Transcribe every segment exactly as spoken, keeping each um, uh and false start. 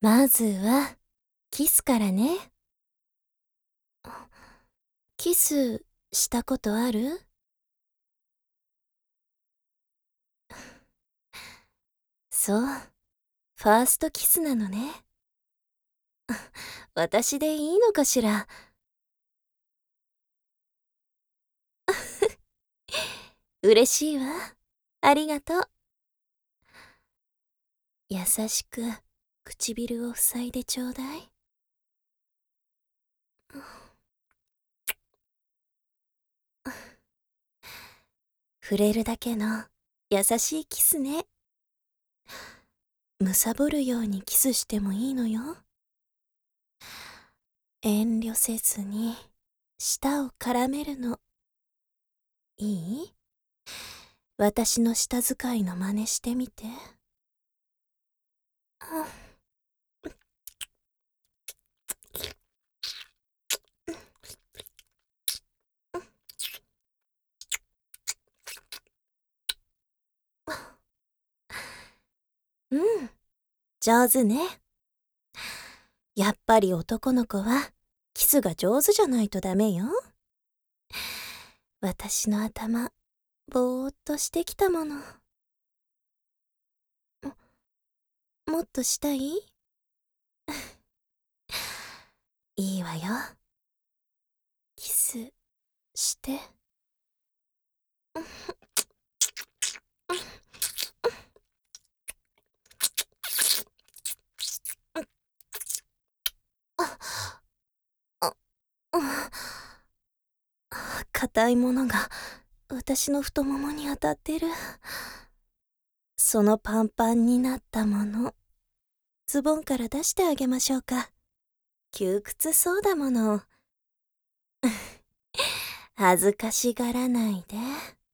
まずは、キスからね。キスしたことある？そう、ファーストキスなのね。私でいいのかしら。嬉しいわ。ありがとう。優しく唇を塞いでちょうだい。触れるだけの優しいキスね。むさぼるようにキスしてもいいのよ。遠慮せずに舌を絡めるの。いい？私の舌使いの真似してみて。うん、上手ね。やっぱり男の子はキスが上手じゃないとダメよ。私の頭、ぼーっとしてきたもの。もっとしたい？いいわよ。キスして。硬いものが私の太ももに当たってる。そのパンパンになったもの、ズボンから出してあげましょうか。窮屈そうだもの。恥ずかしがらないで。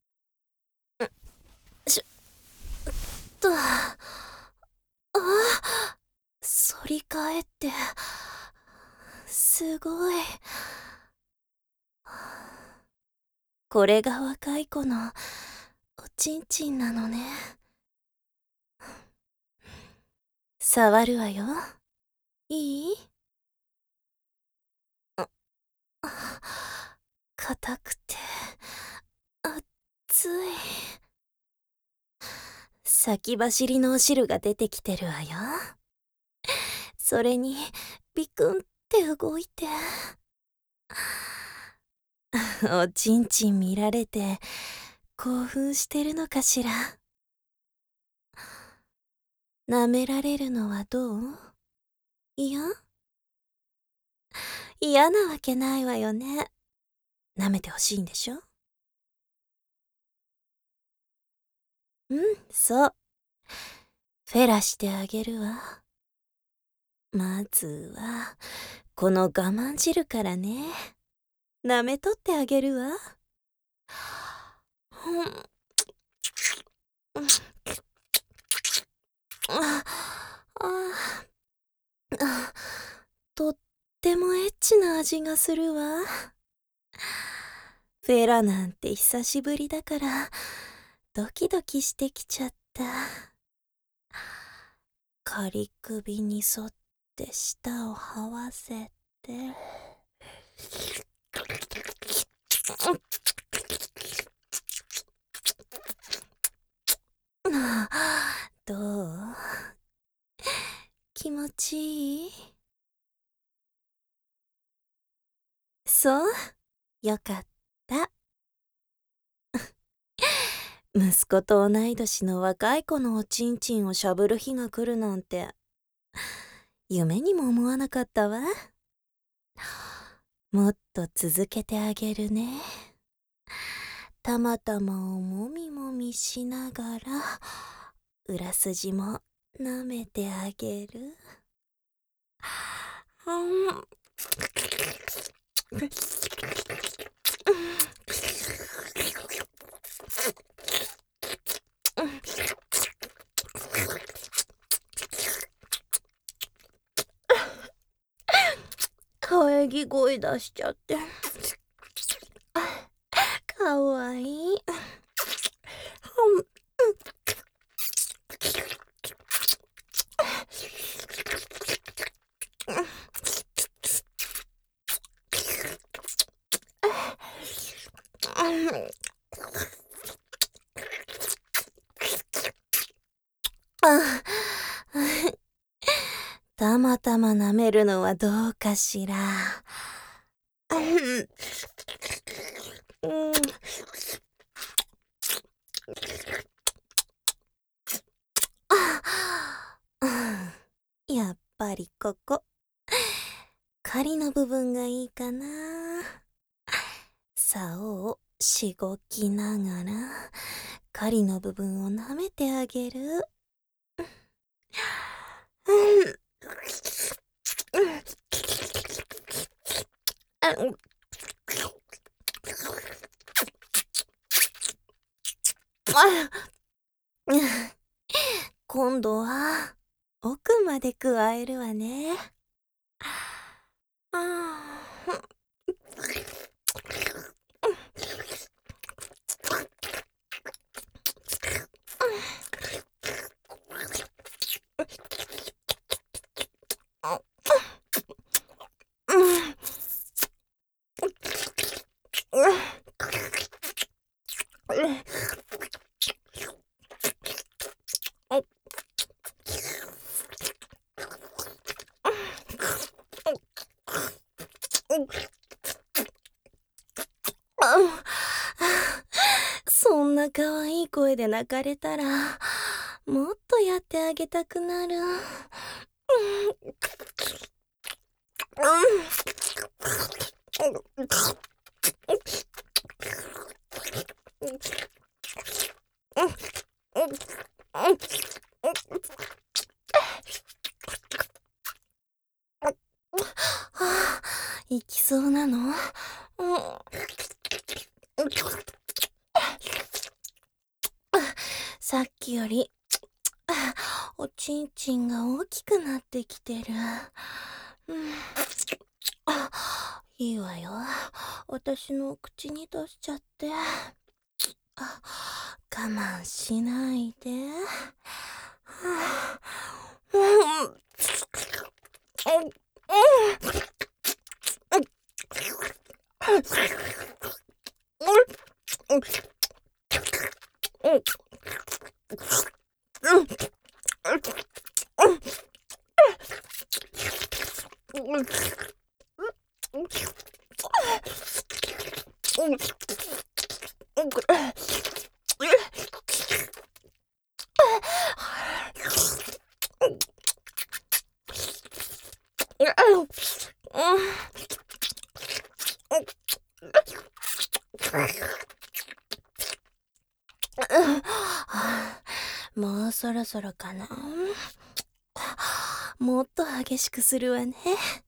しょっと。ああ、反り返って、すごい。これが若い子のおちんちんなのね。触るわよ。いい？硬くて熱い。先走りのお汁が出てきてるわよ。それにビクンって動いて。おちんちん見られて興奮してるのかしら。舐められるのはどう？嫌？嫌なわけないわよね。舐めてほしいんでしょ？うん、そう。フェラしてあげるわ。まずはこの我慢汁からね。舐めとってあげるわ。うん、あああ、とってもエッチな味がするわ。フェラなんて久しぶりだからドキドキしてきちゃった。仮首に沿って舌を這わせて。どう？気持ちいい？そう？よかった。息子と同い年の若い子のおちんちんをしゃぶる日が来るなんて夢にも思わなかったわ。もっと続けてあげるね。たまたまをもみもみしながら裏筋も舐めてあげる。うん、喘ぎ声出しちゃってかわいい。 たまたま舐めるのはどうかしら。うん、やっぱりここ狩りの部分がいいかな。竿をしごきながら狩りの部分を舐めてあげる。うん今度は奥まで加えるわね。そんな可愛い声で泣かれたらもっとやってあげたくなる。行きそうなの？さっきよりおちんちんが大きくなってきてる。うん、いいわよ。私の口に出しちゃって。我慢しないで。もうそろそろかな。もっと激しくするわね。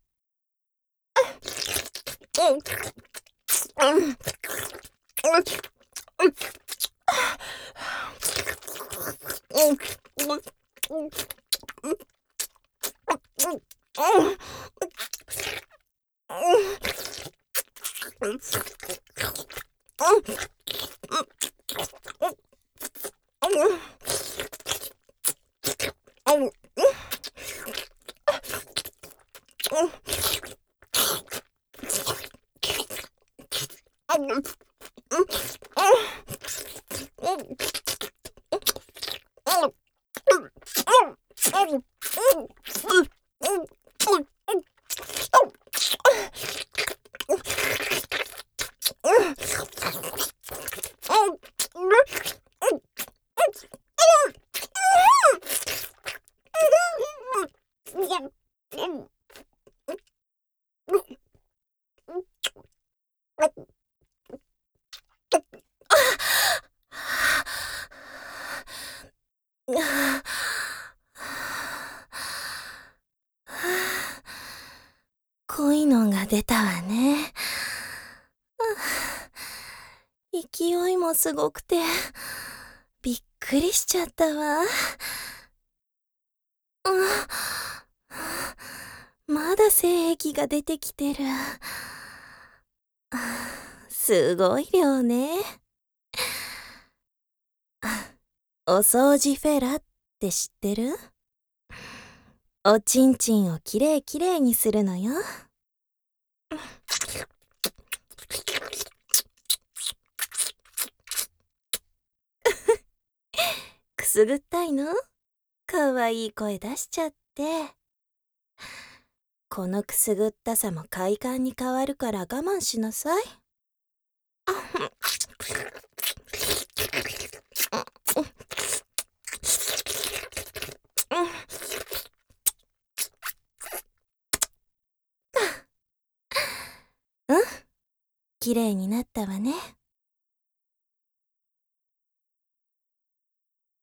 濃いのが出たわね。勢いもすごくてびっくりしちゃったわ。まだ精液が出てきてる。すごい量ね。お掃除フェラって知ってる？おちんちんをきれいきれいにするのよ。くすぐったいの？ かわいい声出しちゃって。このくすぐったさも快感に変わるから我慢しなさい。うん、綺麗になったわね。